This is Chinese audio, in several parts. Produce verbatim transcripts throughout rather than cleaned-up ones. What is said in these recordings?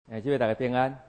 诶，即位大家平安。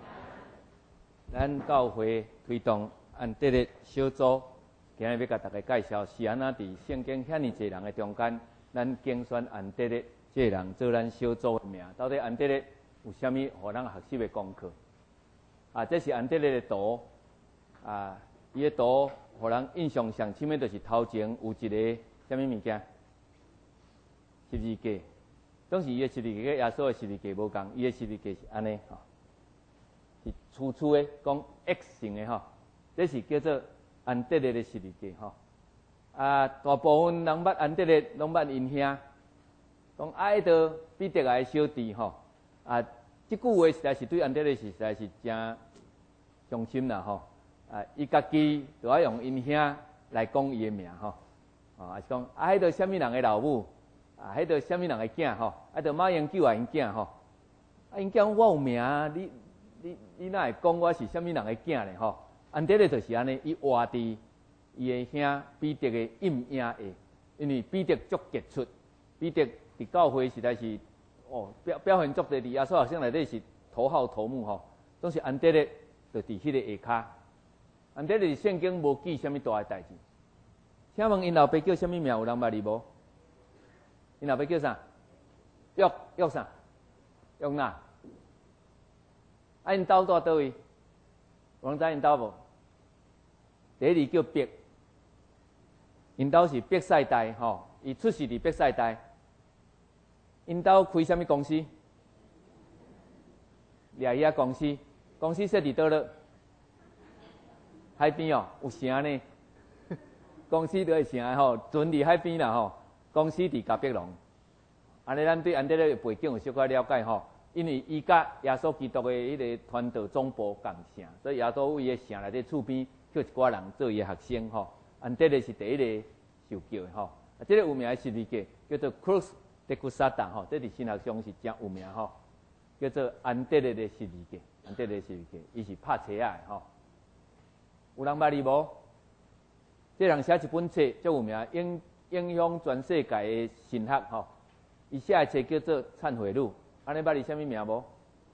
咱教会推动安德烈小组，今日要甲大家介绍是安怎伫圣经遐尼侪人的中间，咱竞选安德烈这个人做咱小组的名。到底安德烈有啥物互咱学习的功课？啊，这是安德烈的图啊，伊的图互人印象上深的，就是头前有一个啥物物件？十字架。当时伊的十字架跟耶稣的十字架无共，伊的十字架是安尼吼，是粗粗的，讲 X 型的吼，这是叫做安德烈的十字架吼。啊，大部分人捌安德烈，拢捌因兄，讲爱到彼得的小弟吼。啊，即句话实在是对安德烈是实在是真伤心啦吼。啊，伊家己就要用因兄来讲伊的名吼，啊，是讲爱到啥物人的老母。啊，迄个啥物人的囝吼，啊，着马英九啊因囝吼，啊因囝我有名，你你你哪会讲我是啥物人的囝咧吼？安德烈就是安尼，伊活伫伊的兄彼得的阴影下，因为彼得足杰出，彼得伫教会实在是哦表表现足地，伫耶稣学生内底是头号头目吼，总是安德烈就伫迄个下骹。安德烈圣经无记啥物大的代志，请问因老爸叫啥物名？有人捌哩无？因老爸叫啥？约约啥？约哪？啊，因兜住倒位？有人知因兜无？第一字叫伯，因兜是伯赛大吼，伊出世伫伯赛大。因兜开啥物公司？掠鱼仔公司，公司设伫倒落？海边哦，有城呢。公司就会城吼，船伫海边啦吼。公司伫甲碧龙，安尼咱对安德烈的背景有小可了解吼。因为伊甲耶稣基督的迄个传道总部共城，所以耶稣伊的城内底厝边叫一寡人做伊的学生吼。安德烈是第一个受叫的吼。啊，这个有名的十字架叫做 Cruz de Cusada 吼，这伫神学上是真有名吼，叫做安德烈的十字架。安德烈的十字架，伊是拍册仔的吼。有人捌哩无？这人写一本册足有名，影。影响全世界的神学吼，伊写的册叫做《忏悔录》，安尼捌哩啥物名无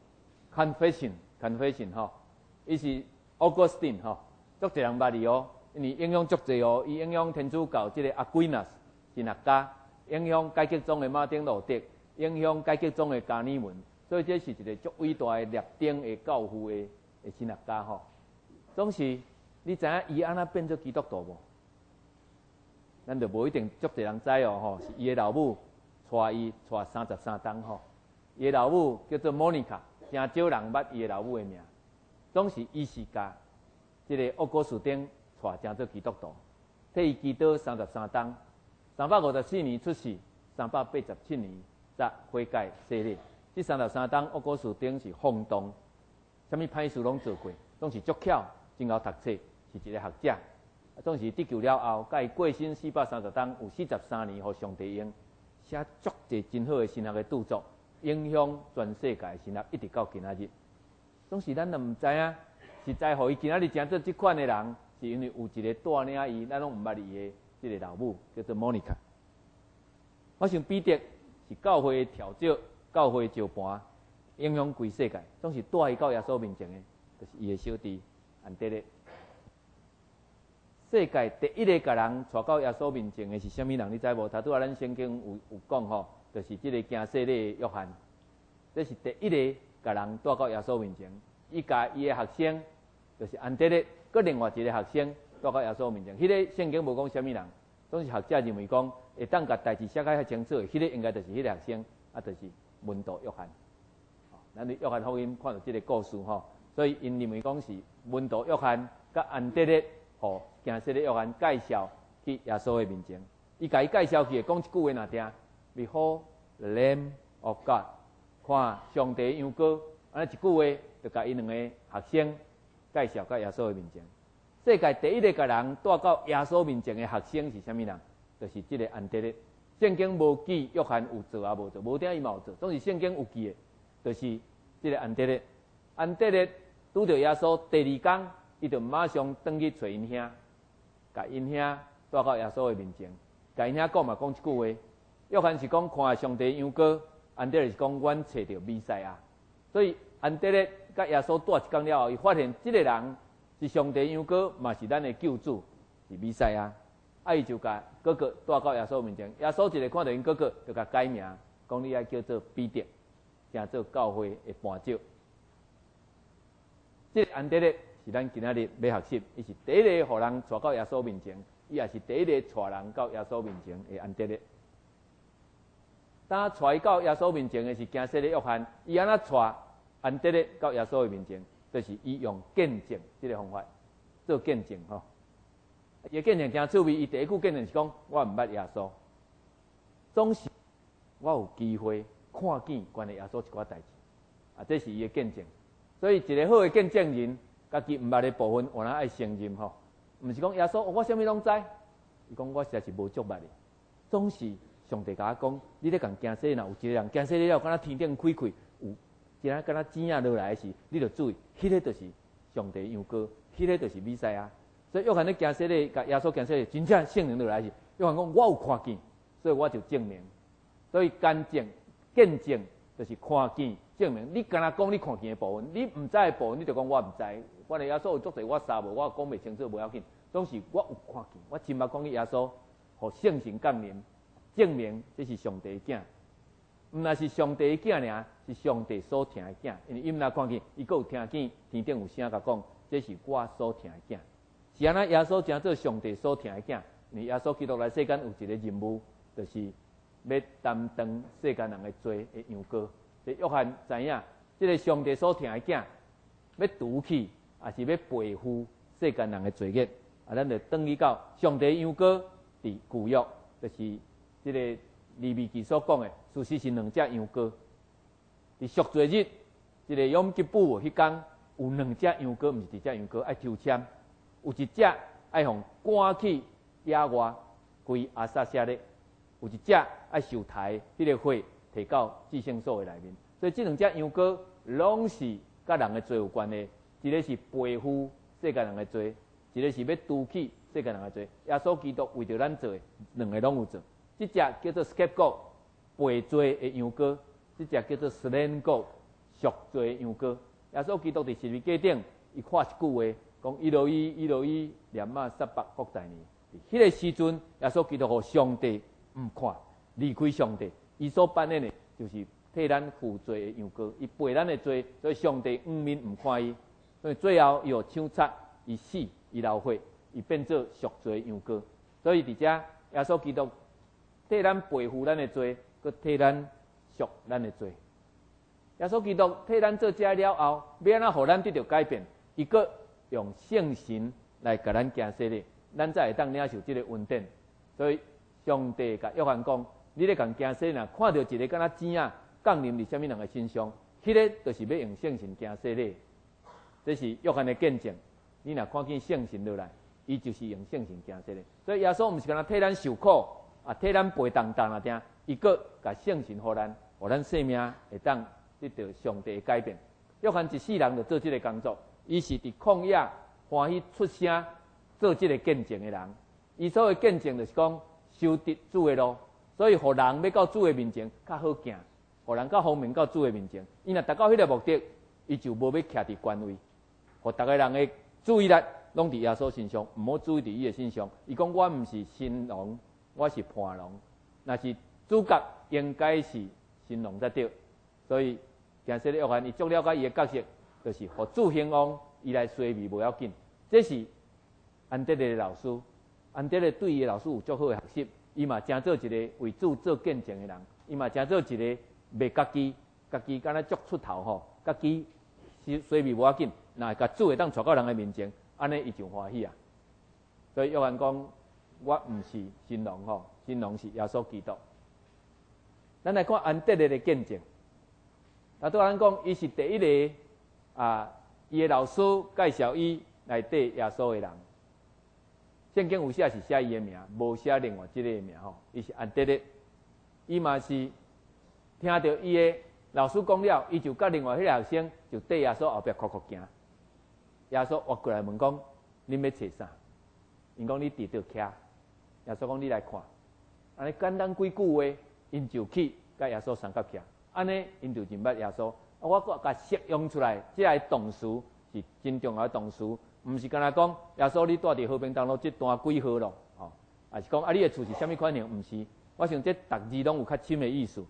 ？Confession，Confession 吼，伊是 Augustine 吼，足侪人捌哩哦，因为影响足侪哦，伊影响天主教即个 Aquinas 神学家，影响改革宗的马丁路德，影响改革宗的加尔文，所以这是一个足伟大的立顶的教父的的神学家吼。总是你知影伊安那变做基督徒无？咱就无一定足侪人知哦，吼，是伊的老母带伊带三十三档吼。伊的老母叫做 Monica， 真少人捌伊的老母的名。总是伊是甲即个奥古斯丁带成做基督徒，替伊祈祷三十三档。三百五十四年出世，三百八十七年则悔改洗礼。这三十三档奥古斯丁是放荡，啥物歹事拢做过，总是足巧，真够读册，是一个学者。总是得救了后，甲伊过身四百三十档，有四十三年，互上帝用写足侪真好的神学的著作，影响全世界的神学，一直到今仔日。总是咱都毋知影，实在互伊今仔日成做即款的人，是因为有一个带领伊，咱拢毋捌伊的即个老母，叫做 Monica。我想彼得是教会的调酒，教会的招盘，影响规世界，总是带伊到耶稣面前的，就是伊的小弟安德烈。世界第一个甲人带到耶稣面前的是啥物人？你知无？头拄仔咱圣经有有讲吼，就是即个行洗礼的约翰，这是第一个甲人带到耶稣面前。伊甲伊的学生，就是安德烈，佮另外一个学生带到耶稣面前。迄、那个圣经无讲啥物人，总是学者认为讲会当甲代志写甲较清楚的，迄、那个应该就是迄个学生，啊，就是门徒约翰。咱伫约翰福音看到即个故事吼，所以因认为讲是门徒约翰甲安德烈。吼，行洗礼约翰介绍去耶稣的面前，伊甲伊介绍去，讲一句话若听 ，Behold the Lamb of God， 看上帝羊羔，安尼一句话就甲伊两个学生介绍到耶稣的面前。世界第一个甲人带到耶稣面前的学生是啥物人？就是即个安德烈。圣经无记约翰有做啊无做，无定伊嘛有做，总是圣经有记的，就是即个安德烈。安德烈拄着耶稣第二天。伊就马上转去找因兄，甲因兄带到耶稣的面前，甲因兄讲嘛讲一句话。约翰是讲看上帝羊羔，安德烈是讲阮找到弥赛亚，所以安德烈甲耶稣住一天了后，伊发现这个人是上帝羊羔，嘛是咱的救主，是弥赛亚。啊，伊就甲哥哥带到耶稣面前，耶稣一个看到因哥哥，就甲改名，讲你爱叫做彼得，成做教会的伴照。这个安德烈是咱今仔日要学习，伊是第一个互人带到耶稣面前，伊也是第一个带人到耶稣面前的安德烈。当带伊到耶稣面前的是加西的约翰，伊安怎带安德烈到耶稣的面前，就是伊用见证这个方法做见证吼。伊见证真趣味，伊第一句见证是讲：我毋捌耶稣，总是我有机会看见关于耶稣一寡代志，啊，这是伊的见证。所以一个好的见证人，家己毋捌的部分，有人爱承认吼，毋是讲耶稣，我啥物拢知，伊讲我实在是无足捌的，总是上帝甲我讲，你咧共行洗若有一个人行洗了，敢若天顶开开，有一个敢若钱仔落来的时，你着注意，迄、那个就是上帝羊羔，迄、那个就是弥赛亚。所以约翰咧行洗咧，甲耶稣行洗咧，真正圣灵落来是，约翰讲我有看见，所以我就证明。所以干证、见证就是看见、证明。你敢若讲你看见的部分，你毋知的部分，你就讲我毋知。我的耶稣有足侪我沙无，我讲袂清楚，无要紧。总是我有看见，我亲目讲去耶稣，互圣神降临，证明这是上帝的囝。毋若是上帝的囝尔，是上帝所听的囝。因为伊毋若看见，伊阁有听见天顶有声甲讲，这是我所听的囝。是安那耶稣真做上帝所听的囝，因为耶稣基督来世间有一个任务，就是要担当世间人的罪的羊羔。所以约翰知影，这个上帝所听的囝，要除去，也是要背负世间人的罪孽。啊，咱就转去到上帝羊羔伫旧约，就是这个利未记所讲的，事实是两只羊羔。伫赎罪日，这个yom kippur迄天有两只羊羔，毋是一只羊羔爱抽签。有一只爱互赶去野外归阿撒舍勒，有一只爱受抬，迄个火摕到至圣所的内面。所以这两只羊羔拢是甲人的罪有关的，一个是背负世界人的罪，一个是要除去世界人的罪。耶稣基督为着咱做的，两个拢有做。这只叫做 scapegoat 背罪的羊羔，这只叫做 slain goat 赎罪的羊羔。耶稣基督伫十字架顶，伊看一句话。讲伊罗伊伊罗伊念嘛撒巴国代尼，迄个时阵，耶稣基督互上帝毋看，离开上帝，伊所扮演的就是替咱负罪的羊羔，伊背咱的罪，所以上帝五面毋看伊，所以最后伊互枪杀，伊死，伊流血，伊变做赎罪的羊羔。所以伫遮，耶稣基督替咱背负咱的罪，佮替咱赎咱的罪。耶稣基督替咱做遮了后，要安怎互咱得到改变？伊佮用圣神来甲咱行洗礼，咱才会当领受这个恩典。所以上帝甲约翰讲：你咧共行洗礼，看到一个敢若钱啊降临伫什么人的身上，迄、那个就是要用圣神行洗礼。这是约翰的见证。你若看见圣神落来，伊就是用圣神行洗礼。所以耶稣毋是敢若替咱受苦，啊替咱背重担啊听，伊阁甲圣神互咱，互咱生命会当得到上帝的改变。约翰一世人就做这个工作。伊是伫旷野欢喜出声做这个见证的人，伊所谓见证就是讲修得主的路，所以互人要到主的面前较好行，互人较方便到主的面前。伊若达到迄个目的，伊就无要徛伫官位，互逐个人的注意力拢伫耶稣身上，毋好注意伫伊的身上。伊讲我毋是新郎，我是伴郎，若是主角应该是新郎才对。所以行洗礼约翰伊足了解伊的角色。就是互主兴旺，伊来随味无要紧。这是安德烈的老师，安德烈对伊的老师有足好的学习。伊嘛真做一个为主做见证的人，伊嘛真做一个袂家己，家己敢若足出头吼，家己随味无要紧。若甲主会当带到人的面前，安尼伊就欢喜啊。所以约翰讲，我毋是新郎吼，新郎是耶稣基督。咱来看安德烈的见证。那对咱讲，伊是第一个。啊！伊的老师介绍伊来缀耶稣的人，圣经有写是写伊的名，无写另外即个名吼。伊是安德烈，伊嘛是听到伊的老师讲了，伊就甲另外迄个学生就缀耶稣后壁哭哭行。耶稣活过来问讲：恁要找啥？因讲你伫倒徛。耶稣讲：你来看。安尼简单几句话，因就去甲耶稣相甲徛。安尼因就认捌耶稣。 我搁甲适用出来，这个动词是真重要的动词，毋是干那讲耶稣你住伫和平东路这段几号咯，吼、哦，也是讲啊你的厝是啥物款型？毋是，我想这逐字拢有较深的意思。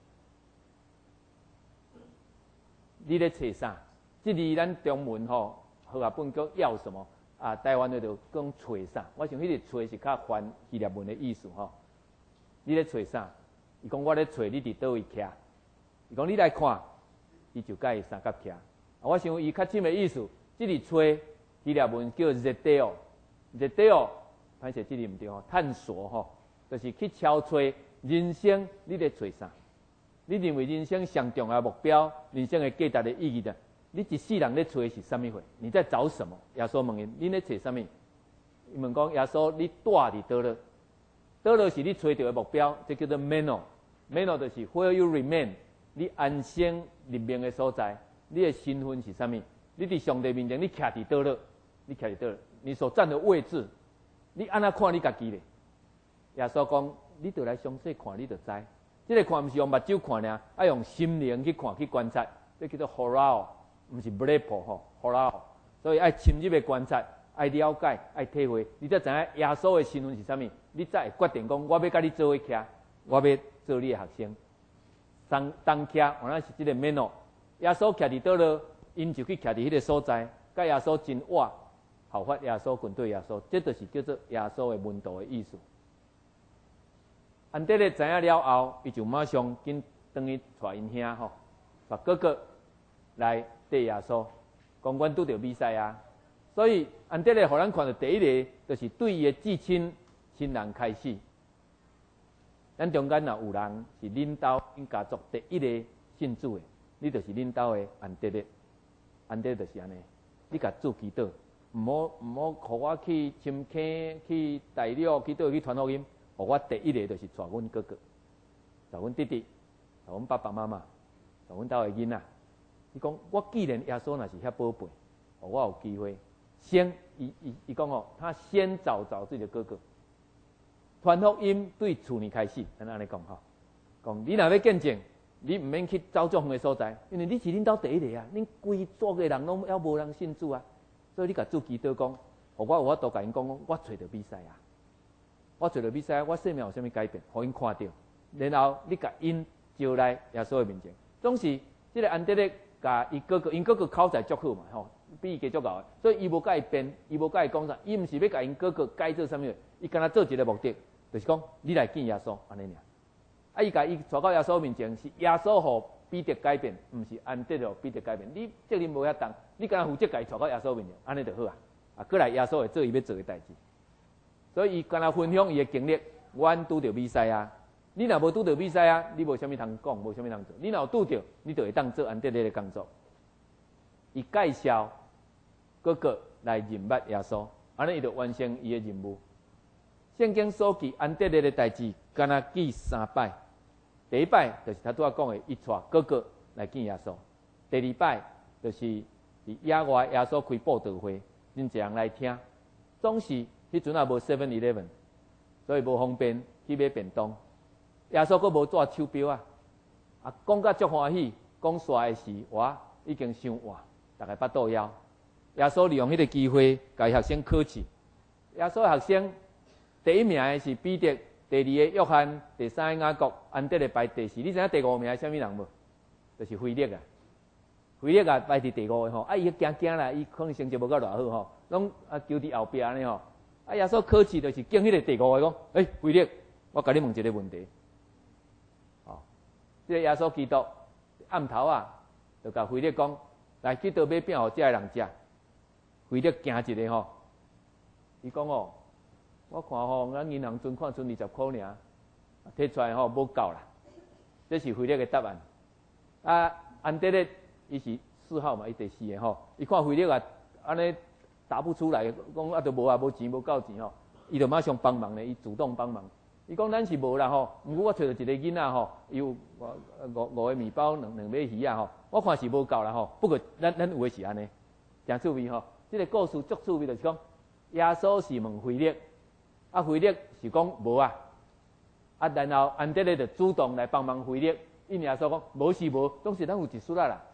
你咧找啥？即字咱中文吼，和合本叫要什么？啊，台湾的就讲找啥？我想迄个找是较翻希腊文的意思吼。你咧找啥？伊讲我咧找你伫倒位徛。伊讲你来看，伊就甲伊三角徛。我想伊较深的意思，即个找希腊文叫 zeteo，zeteo， 歹势即字毋对吼，探索吼，就是去敲揣人生你咧找啥？你认为人生上重要的目标，人生的价值的意义的，你一世人咧找是啥物货？你在找什么？耶稣问因，你咧找啥物？伊问讲耶稣，你住伫倒落？倒落是你找到的目标，这叫做 meno。meno 就是 where you remain， 你安生立命的所在，你的身份是啥物？你伫上帝面前，你徛伫倒落？你徛伫倒落？你所站的位置，你安怎看你家己咧？耶稣讲，你就来详细看，你就知。这个看毋是用目睭看尔，要用心灵去看去观察，这叫做 horao， 毋是 blepo 吼 horao。所以爱深入的观察，爱了解，爱体会，你才知影耶稣的身份是啥物，你才会决定讲，我要甲你做伙徛，我要做你的学生。当当徛，原来是这个 meno。耶稣徛伫倒落，因就去徛伫迄个所在，甲耶稣真活，效法耶稣，群对耶稣，这就是叫做耶稣的门徒的意思。安德烈知影了后，伊就马上紧转去带因兄吼，把哥哥来缀耶稣，讲阮拄着比赛啊。所以安德烈互咱看到第一个，就是对伊的至亲亲人开始。咱中间若有人是恁兜因家族第一个信主的，你就是恁兜的安德烈。安德烈就是安尼，你甲主祈祷，毋好毋好，互我去深坑去大陆去倒去传福音。互我第一个就是带阮哥哥，带阮弟弟，带阮爸爸妈妈，带阮兜的囡仔。伊讲，我既然耶稣若是遐宝贝，互我有机会，先伊伊伊讲哦，他先找找自己的哥哥。传福音对厝里开始，咱安尼讲吼，讲你若要见证，你毋免去走种远的所在，因为你是恁兜第一个啊，恁规组个人拢还无人信主啊，所以你甲主祈祷讲，互我有法度甲因讲，我找到比赛啊。我做了比赛，我生命有啥物改变，互因看到，然后你甲因招来耶稣的面前。总是这个安德烈甲伊哥哥，因哥哥口才足好嘛，吼，比伊加足够的，所以伊无甲伊辩，伊无甲伊讲啥，伊毋是要甲因哥哥改做啥物，伊干那做一个目的，就是讲你来见耶稣安尼尔。啊，伊甲伊带到耶稣面前，是耶稣互彼得改变，毋是安德烈互彼得改变。你责任无遐重，你干那负责甲伊带到耶稣面前，安尼就好啊。啊，过来耶稣会做伊要做的代志。所以伊干那分享伊的经历，阮拄着比赛啊！你若无拄着比赛啊，你无啥物通讲，无啥物通做。你若有拄着，你就会当做安德烈的工作。伊介绍哥哥来认捌耶稣，安尼伊就完成伊的任务。圣经所记安德烈的代志，干那记三摆。第一摆就是他拄仔讲的，伊带哥哥来见耶稣；第二摆就是伫野外耶稣开布道会，真侪人来听，总是。迄阵也无 seven eleven， 所以无方便去买便当。耶稣阁无纸手表啊，啊讲甲足欢喜，讲煞的时话已經傷晚，大家巴肚枵。耶穌利用迄個機會，甲學生考試。耶穌的學生第一名的是彼得，第二個約翰，第三個雅各，安德烈排第四。你知影第五名係啥物人無？就是腓力啊。腓力啊排伫第五個吼，啊伊驚驚啦，伊可能成績無夠偌好吼，攏啊求佇後壁安尼吼。啊耶穌考試就是經迄個第五個講，誒腓力，我甲你問一個問題。哦，即、這個耶穌基督暗頭啊，就甲腓力講，來去倒買餅互遮個人食。腓力驚一個吼，伊講哦，我看吼，咱銀行存款存二十塊爾，摕出來吼無夠啦。這是腓力的答案。啊，安德烈伊是四號嘛，伊第四個吼，伊看腓力啊，安尼答不出來，講啊，都無啊，無錢，無夠錢吼，伊就馬上幫忙咧，伊主動幫忙。伊講咱是無啦吼，毋過我找到一個囡仔吼，伊有五五五個麵包，兩兩尾魚啊吼，我看是無夠啦吼。不過咱咱有誒是安尼，誠趣味吼。即、這個故事足趣味，就是講耶穌是問腓力，啊腓力是講無啊，啊然後安德烈就主動來幫忙腓力，因耶穌講無是無，總是咱有一輸啦啦。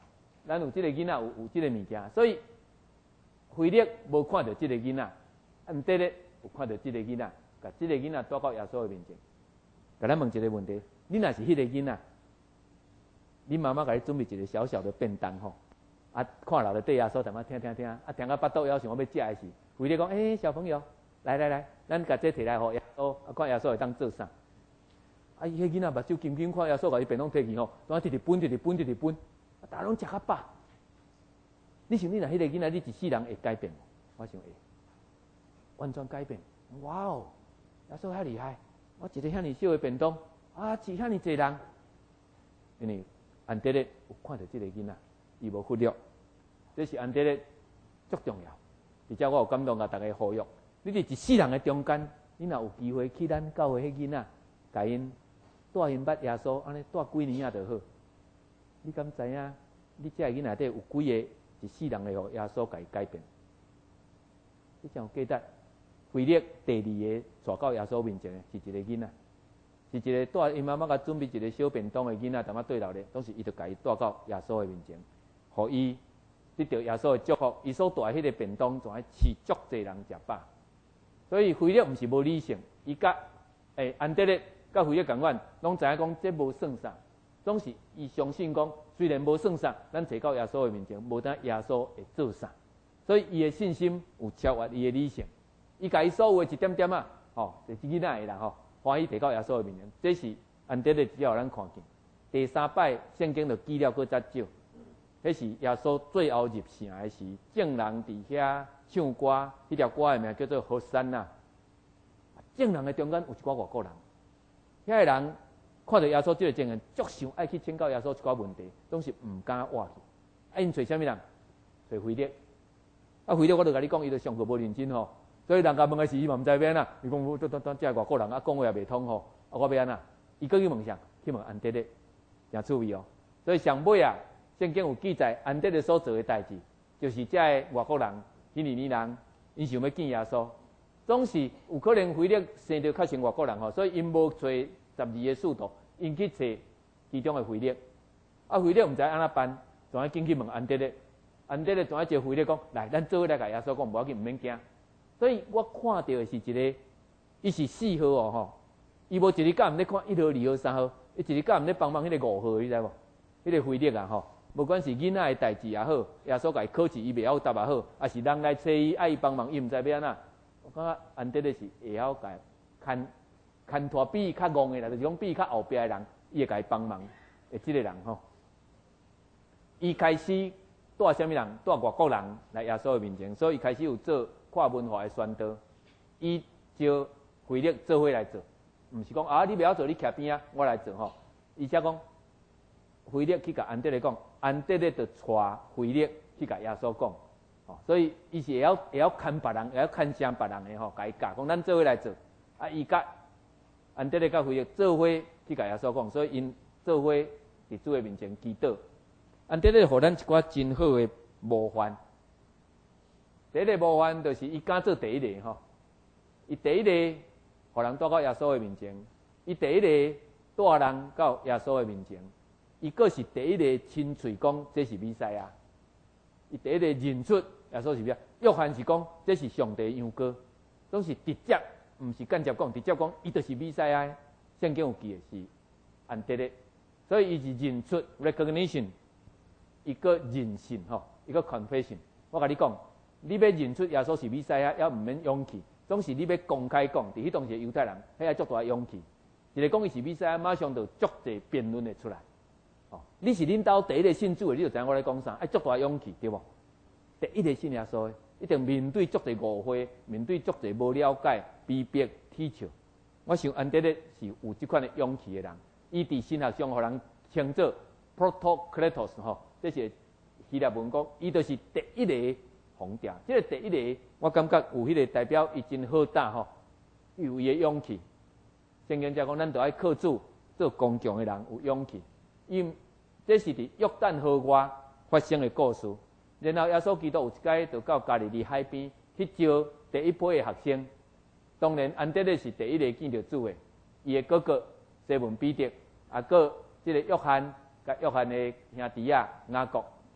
咱有即个囡仔有有即个物件，所以腓力无看到即个囡仔，安德烈有看到即个囡仔，甲即个囡仔带到耶稣的面前，甲咱问一个问题：你若是迄个囡仔，你妈妈甲你准备一个小小的便当吼，啊，看老的对耶稣淡仔听听听，啊，听到巴肚枵想要要食的时，腓力讲：诶、欸，小朋友，来来来，咱甲这摕来互耶稣，啊，看耶稣会当做啥？啊，伊迄囡仔目睭金金看耶稣，甲伊便当摕去吼，当直直分，直直分，直直分，啊，大家拢食较饱。你想你若迄个囡仔，你一世人会改变？我想会，完全改变。哇哦，耶稣遐厉害！我一个遐尼小的便当，啊，饲遐尼济人，因为安德烈有看到即个囡仔，伊无忽略，这是安德烈足重要。而且我有感动甲大家呼吁，你伫一世人的中间，你若有机会去咱教会迄囡仔，甲因带因捌耶稣，安尼带几年啊就好。你敢知影？你这个囡仔底有几个一世人会互耶稣甲伊改变？你想有记得？腓力第二个带到耶稣面前的是一个囡仔，是一个带因妈妈甲准备一个小便当的囡仔，淡仔对老咧，当时伊就甲伊带到耶稣的面前，互伊得到耶稣的祝福。伊所带迄个便当，仲爱饲足济人食饱。所以腓力毋是无理性，伊甲诶安德烈甲腓力共款，拢知影讲这无算啥，总是伊相信讲，虽然无算啥，咱摕到耶稣的面前，无等耶稣会做啥。所以伊的信心有超越伊的理性。伊甲伊所有的一点点啊，吼，就是囡仔的啦，吼，欢喜摕到耶稣的面前，这是安德烈只要咱看见。第三摆圣经就记了搁较少，迄是耶稣最后入城的时，众人伫遐唱歌，迄条歌的名叫做《和散那》。众人的中间有一寡外国人，遐个人看到耶稣这个情形，足想爱去请教耶稣一寡问题，总是毋敢活去。啊，因找啥物人？找腓力。啊，腓力我就甲你讲，伊就上课无认真吼。所以人家问的时，伊嘛毋知要安怎。伊讲，当当当，这外国人啊，讲话也袂通吼。啊，我要安怎？伊搁去问啥？去问安德烈，真趣味哦。所以上尾啊，圣经有记载，安德烈所做的代志，就是这个外国人、希利尼人，因想要见耶稣，总是有可能腓力生到较像外国人吼，所以因无找十二个使徒，因去找其中的腓力。啊，腓力毋知安怎办，仲爱进去问安德烈。安德烈仲爱招腓力讲，来，咱做伙来甲耶稣讲，无要紧，毋免惊。所以我看到的是一个，伊是四号哦吼，伊无一日敢毋咧看一号、二号、三号，伊一日敢毋咧帮忙迄个五号，你知无？迄个腓力啊吼，无管是囡仔的代志也好，耶稣甲伊考试伊袂晓答也好，还是人来找伊爱伊帮忙，伊毋知要安怎。我感觉安德烈是会晓甲牵牵拖比伊较戆的啦，就是讲比伊较后壁的人，伊会甲伊帮忙的即个人吼。伊开始带啥物人？带外国人来耶稣的面前，所以伊开始有做跨文化的宣导。伊招腓力做伙来做，毋是讲啊你袂晓做，你徛边啊，我来做吼。伊则讲腓力去甲安德烈讲，安德烈就带腓力去甲耶稣讲，吼，所以伊是会晓会晓牵别人，会晓牵声别人的吼，甲伊教讲咱做伙来做。啊，伊甲安德烈甲腓力做伙去甲耶稣讲，所以因做伙伫主的面前祈祷。安德烈互咱一寡真好的模范。第一个模范就是伊敢做第一个吼，伊第一个互人带到耶稣的面前，伊第一个带人到耶稣的面前，伊佫是第一个亲嘴讲这是弥赛亚，伊第一个认出耶稣是咩？约翰是讲这是上帝羊羔，总是直接，毋是间接讲，直接讲伊就是弥赛亚。圣经有记的是安德烈，所以伊是认出 recognition。一个认信吼，一个 confession。我甲你讲，你要认出耶稣是弥赛亚，也毋免勇气，总是你要公开讲。伫迄当时犹太人，迄个足大勇气。一个讲伊是弥赛亚，马上就足侪辩论会出来。哦，你是恁兜第一个信主的，你就知影我咧讲啥，爱足大勇气，对无？第一个信耶稣的，一定面对足侪误会，面对足侪无了解、逼迫、踢笑。我想安德烈是有即款的勇气的人，伊伫神学上互人称作 Protokletos 吼。这是希腊文讲，伊就是第一个皇帝。这个第一个，我感觉有迄个代表，伊真好打吼，有伊的勇气。圣经才讲，咱着爱靠主做刚强的人，有勇气。因这是伫约旦河外发生的故事。然后耶稣基督有一届就到加利利海边去招第一批的学生。当然，安德烈是第一个见到主的，伊的哥哥西门彼得，啊，个这个约翰。甲约翰的兄弟啊，雅各，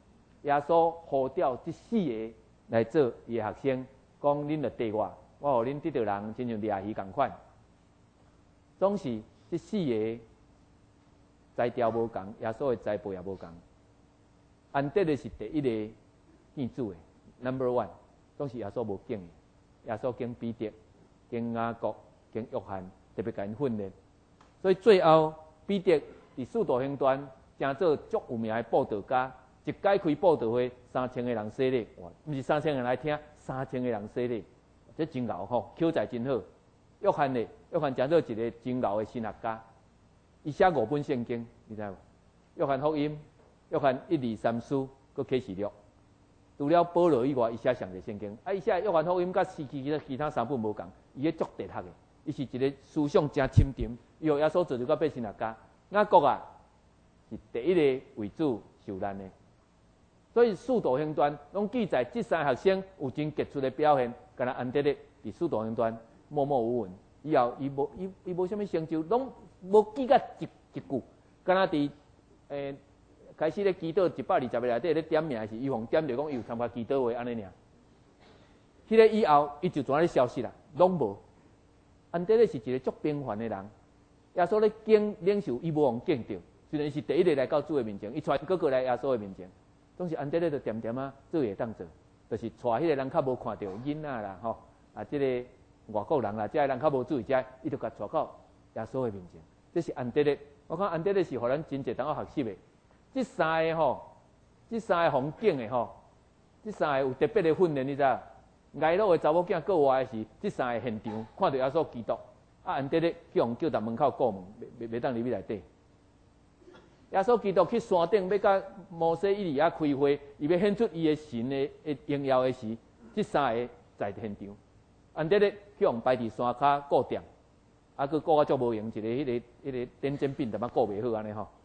耶稣呼召这四个来做伊的学生，讲恁着跟我，我互恁得到人，亲像掠鱼共款。总是这四个才调无共，耶稣的栽培也无共。安德烈是第一个见主的 ，number one， 总是耶稣无敬的。耶稣敬彼得、敬雅各、敬约翰，特别甲因训练。所以最后彼得伫使徒行传，成做足有名的布道家。一解开布道会，三千个人洗礼，哇！毋是三千个人来听，三千个人洗礼，这真牛吼，口才真好。约翰呢，约翰成做一个真牛的神学家，伊写五本圣经，你知无？约翰福音、约翰一二三书，佮启示录。除了保罗以外，伊写上帝圣经。啊，伊写约翰福音甲其其他其他三本无共，伊迄足哲学的，伊是一个思想真深沉，伊学耶稣做就到变神学家。雅各啊，是第一个为主受难的。所以使徒行传拢记载这三学生有真杰出的表现，敢若安德烈伫使徒行传默默无闻，以后伊无伊伊无啥物成就，拢无记甲一一句，敢若伫诶开始咧祈祷一百二十个内底咧点名是，伊互点着讲伊有参加祈祷会安尼尔。迄个以后伊就怎咧消失啦，拢无。安德烈是一个足平凡的人，耶稣咧敬领受伊无互敬着，虽然是第一个来到主的面前，伊带哥哥来耶稣的面前。总是安德烈就点点啊，做会当做，就是带迄个人较无看到囡仔啦，吼啊，即、这个外国人啦，即个人较无注意，遮伊就甲带到耶稣的面前。这是安德烈，我看安德烈是互咱真侪当学习的。这三个吼，这三个红景的吼，这三个有特别的训练，你知影？挨落的查某囝过活的是，这三个现场看到耶稣基督，啊，安德烈去互叫到门口过门，袂袂当入去内底。耶稣基督去山顶要甲摩西以利亚开会，伊要显出伊的神的荣耀的时，这三个在现场。安德烈去用摆伫山骹顾店，啊，佮顾啊足无用，一个迄、那个迄、那个点点饼淡仔顾袂好安尼吼。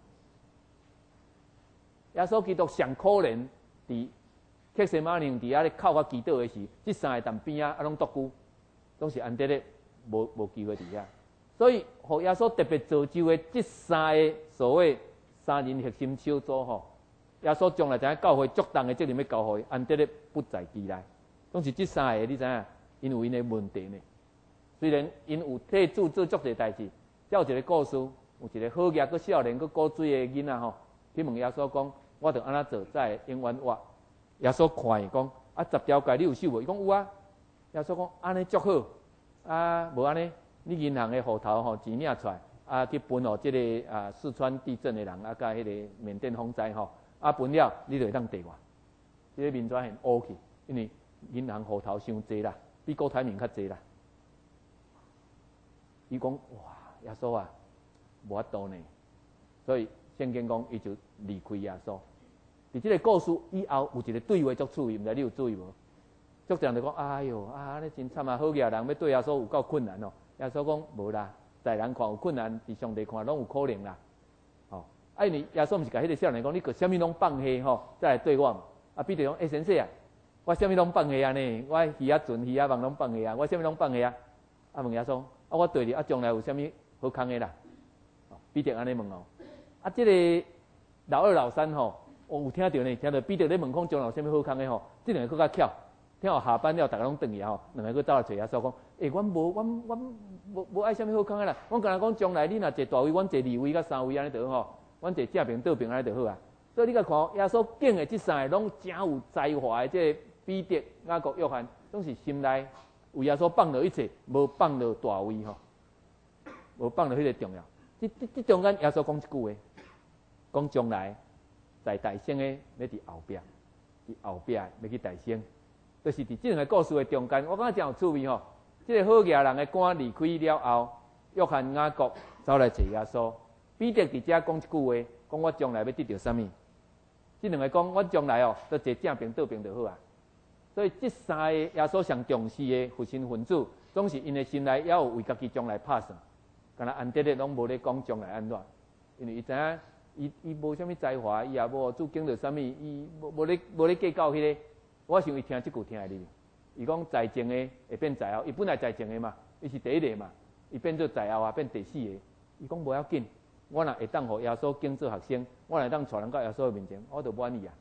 耶稣基督上可怜伫克西马尼伫遐咧哭甲祈祷的时，这三个当边啊啊拢独居，拢是安德烈无无机会伫遐。所以，互耶稣特别造就的这三个所谓三人核心小组吼，耶稣将来知影教会足重的责任要交互伊，安德烈不在其内。总是这三个，你知影，因有因的问题呢。虽然因有替主做足侪代志，有一个故事，有一个好业、佮少年、佮古水的囡仔吼，去问耶稣讲：我着安怎做才会永远活？耶稣看伊讲：啊，十条诫你有守无？伊讲有啊。耶稣讲：安尼足好，啊，无安尼，你银行的户头吼钱领出来。啊，去分互即个啊四川地震的人，啊，甲迄个缅甸风灾吼，啊分了，你就会当地我。即、这个民转很乌去，因为银行户头伤济啦，比郭台铭较济啦。伊讲哇，耶稣啊，无法度呢，所以圣经讲伊就离开耶稣。伫即个故事以后，有一个对话足趣味，毋知你有注意无？足多人就讲，哎哟，啊，安尼真惨啊，好嘢人要对耶稣有够困难哦。耶稣讲无啦。在人看有困难，伫上帝看拢有可能啦。哦，啊，因为耶稣毋是甲迄个少年讲，你个啥物拢放下吼，再来对我嘛。啊，彼得讲，诶，先生啊，我啥物拢放下啊呢？我鱼啊、船、鱼啊、网拢放下啊，我啥物拢放下啊？啊，问耶稣，啊，我对你啊，将来有啥物好康的啦？哦，彼得安尼问哦。啊，即、这个老二、老三吼，我有听到呢，听到彼得咧问讲将来有啥物好康的吼，即两个更较巧。听后下班了，大家拢转去吼，两个佫斗来找耶稣讲：诶、欸，阮无，阮阮无无爱啥物好康的啦。阮敢若讲将来你若坐大位，阮坐二位甲三位安尼就好吼。阮坐正平倒平安尼就好啊。所以你甲看，耶稣敬的即三个拢真有才华的，即个彼得、雅各、约翰，拢是心内为耶稣放落一切，无放落大位吼，无放落迄个重要。即即即中间，耶稣讲一句话，讲将来在大升的要伫后壁，伫后壁要去大升。就是伫这两个故事的中间，我感觉真有趣味吼。这个好业人的官离开了后，约翰、雅各走来找耶稣。彼得伫遮讲一句话，讲我将来要得到啥物？这两个讲我将来哦，都坐正平倒平就好啊。所以这三个耶稣上重视的核心分子，总是因的心内也有为家己将来拍算。敢若安德烈拢无咧讲将来安怎，因为伊知影伊伊无啥物才华，伊也无做经历啥物，伊无无咧无咧计较迄个。我想伊听即句听会入，伊讲在前的会变在后，伊本来在前的嘛，伊是第一个嘛，伊变做在后啊，变第四个。伊讲无要紧，我若会当互耶稣敬做学生，我若当带人到耶稣的面前，我就满意啊。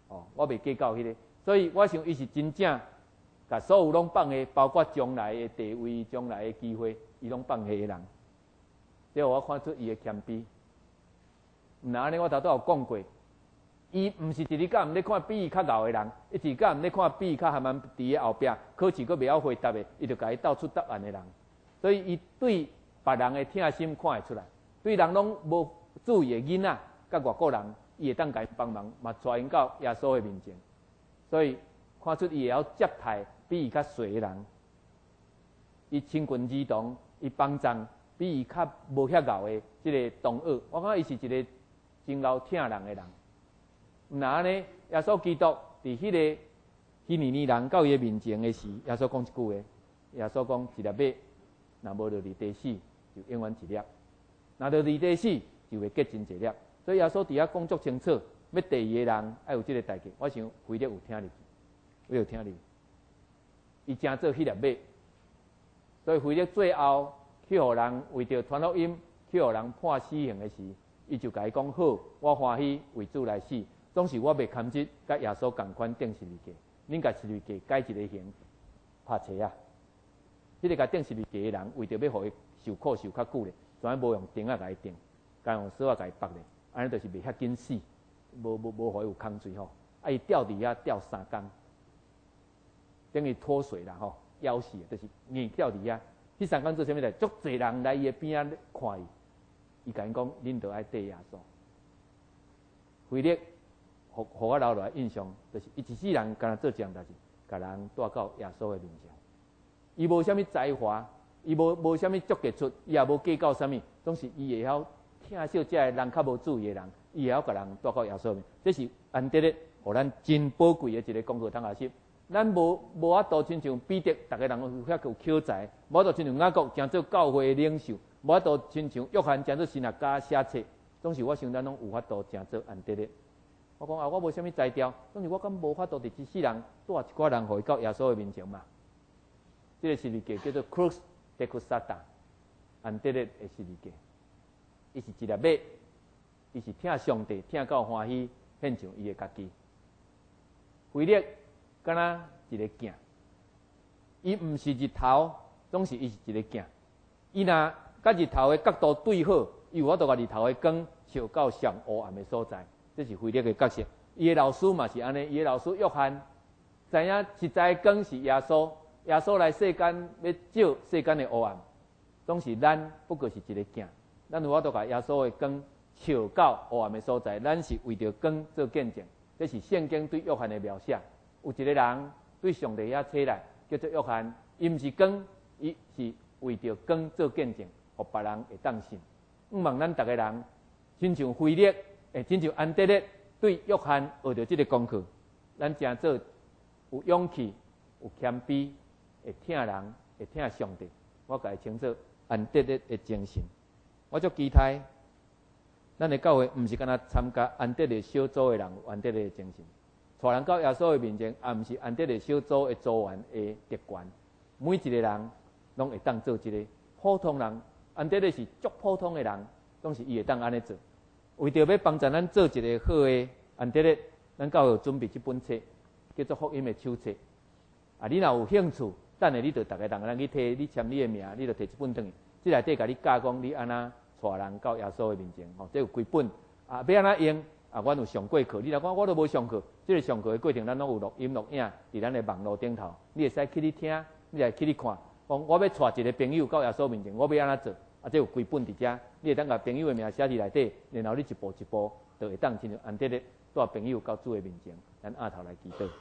哦，我未计较迄个，所以我想伊是真正甲所有拢放下，包括将来的地位、将来的机会，伊拢放下的人。这我看出伊的谦卑。毋然安尼，我头拄有讲过，伊毋是一日甲毋咧看比伊较敖的人，一直甲毋咧看比伊较含含伫个后壁，考试佫袂晓回答的，伊就甲伊斗出答案的人。所以伊对别人的疼心看会出来，对人拢无注意的囡仔，甲外国人，伊会当甲伊帮忙，嘛带因到耶稣的面前。所以看出伊会晓接待比伊较细的人，伊亲近儿童，伊帮助比伊较无遐敖的即个同学。我感觉伊是一个真够疼人的人。毋然安尼，耶稣基督伫迄个希尼尼人到伊的面前的时，耶稣讲一句话：耶稣讲一粒马，若无着离地死，就永远一粒；若着离地死，就会结真一粒。所以耶稣伫遐讲足清楚，要第二个人爱有即个代价。我想腓力有听入去，我有听入去，伊真做迄粒马。所以腓力最后去互人为着传福音，去互人判死刑的时，伊就甲伊讲：好，我欢喜为主来死。总是我袂堪这，甲耶稣共款钉十字架。恁甲十字架改一个刑，拍车啊！迄、那个甲钉十字架的人，为着要互伊受苦受较久咧，所以无用钉仔甲伊钉，甲用锁仔甲伊绑咧，安尼就是袂遐紧死，无无无互伊有空罪吼。啊，伊吊伫遐吊三工，等于脱水啦吼，枵死，就是硬吊伫遐。迄三工做啥物代？足侪人来伊的边仔看伊，伊甲因讲：恁着爱缀耶稣。腓力。互互我留落来印象，就是伊一世人干那做一样代志，甲人带到耶稣的面前。伊无啥物才华，伊无无啥物足杰出，伊也无计较啥物，总是伊会晓疼惜这个人较无注意的人，伊会晓甲人带到耶稣面。这是安德烈，互咱真宝贵的一个功课通学习。咱无无法度亲像彼得，逐个人有遐有口才，无法度亲像雅各，诚做教会的领袖，无法度亲像约翰，诚做神学家写册。总是我想咱拢有法度诚做安德烈。我讲啊，我无啥物才调，总是我敢无法度伫一世人带一寡人，互伊到耶稣的面前嘛。这个十字架叫做 Crux de Custata， 安德烈的十字架。伊是一粒马，伊是疼上帝，疼到欢喜，献上伊的家己。腓力敢若一个镜，伊毋是日头，总是伊是一个镜。伊若甲日头的角度对好，伊有法度甲日头的光照到上黑暗的所在。这是腓力的角色，伊的老师嘛是安尼，伊的老师约翰知影实在的光是耶稣，耶稣来世间要照世间的黑暗，总是咱不过是一个镜，咱有法度甲耶稣的光照到黑暗的所在，咱是为着光做见证。这是圣经对约翰的描写。有一个人对上帝遐起来，叫做约翰，伊毋是光，伊是为着光做见证，互别人会当信。毋望咱逐个人亲像腓力。诶，亲像安德烈对约翰学着即个功课，咱诚做有勇气、有谦卑，会疼人、会疼上帝。我甲伊称作安德烈的精神。我足期待，咱的教会毋是干那参加安德烈小组的人有安德烈的精神，带人到耶稣的面前，也毋是安德烈小组的组员的特权。每一个人拢会当做一个普通人，安德烈是足普通的人，总是伊会当安尼做。为着要帮助咱做一个好的安德烈，咱教会有准备这本册，叫做福音的手册。啊，你若有兴趣，等下你就逐个人人去摕你签你的名，你就摕一本转去。即内底甲你教讲你安那带人到耶稣的面前，吼，这有几本啊？要安那用啊？阮有上过课，你若讲我都无上课，即、这个上课的过程咱拢有录音录影伫咱的网络顶头，你会使去你听，你来去你看。讲我要带一个朋友到耶稣面前，我要安那做？啊，这有几本伫遮，你会当甲朋友的名写伫内底，然后你一步一步，就会当亲像安德烈带朋友到主的面前，咱压头来祈祷。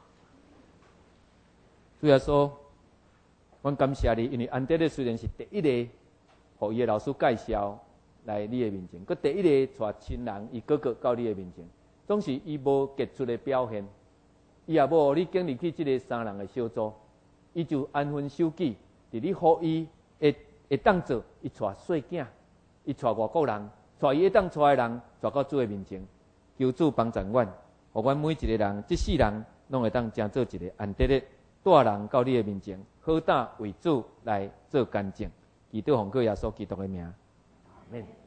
主耶稣，阮感谢你，因为安德烈虽然是第一个，互伊的老师介绍来你的面前，佮第一个带亲人伊哥哥到你的面前，总是伊无杰出的表现，伊也无互你经历去即个三人的小组，伊就安分守己，伫你互伊会。会当做伊带细囝，伊带外国人，带伊会当带的人，带到主的面前，求主帮助阮，互阮每一个人，即世人拢会当成做一个安德烈，带人到你的面前，好胆为主来做干净。祈祷奉靠耶稣基督的名，阿门。